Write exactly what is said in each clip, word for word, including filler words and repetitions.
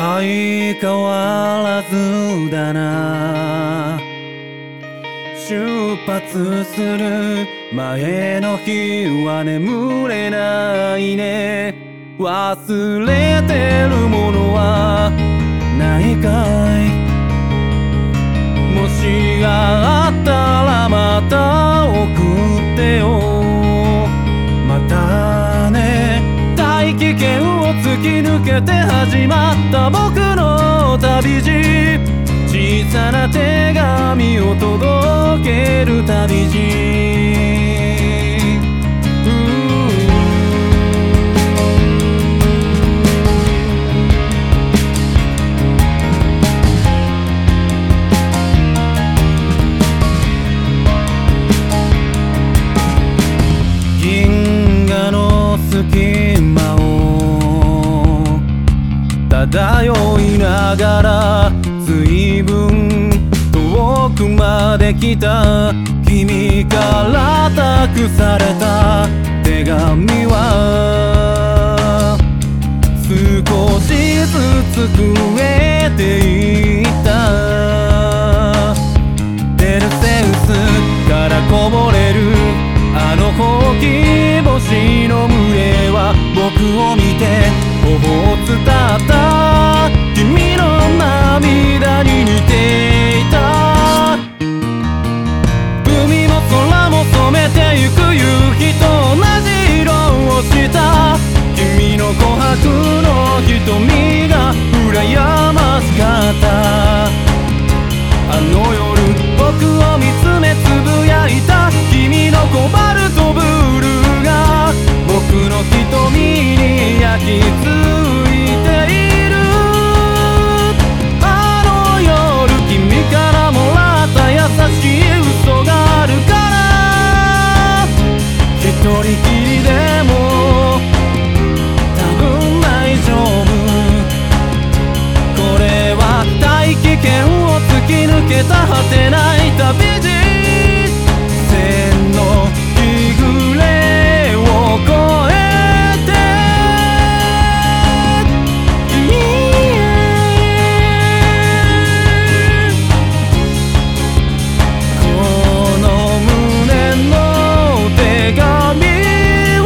相変わらずだな。出発する前の日は眠れないね。忘れてるものはないかい。もしがあったらまた送ってよ。またね。大気圏を突き抜けて始まった僕の旅路。小さな手紙を届ける旅路。銀河の隙間を漂いながら随分遠くまで来た。君から託された手紙は少しずつ増えていった。ペルセウスからこぼれるあのほうき星の群れは僕を見て頬を伝った君の涙に似ていた。海も空も染めてゆく夕日と同じ色をした君の琥珀の瞳が羨ましかった。あの夜僕を見つめつぶやいた君のコバルトブルーが僕の瞳に焼き付いている。あの夜君からもらった優しい嘘があるから一人きりでも多分大丈夫。これは大気圏を突き抜けた果てない旅路。線の日暮れを越えてこの胸の手紙を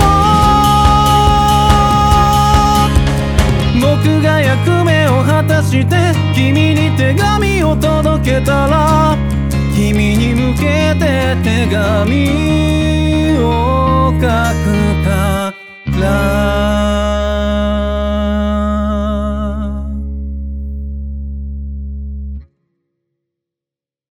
僕が役目を果たして君に手紙を届けたら君に向けて手紙を書くから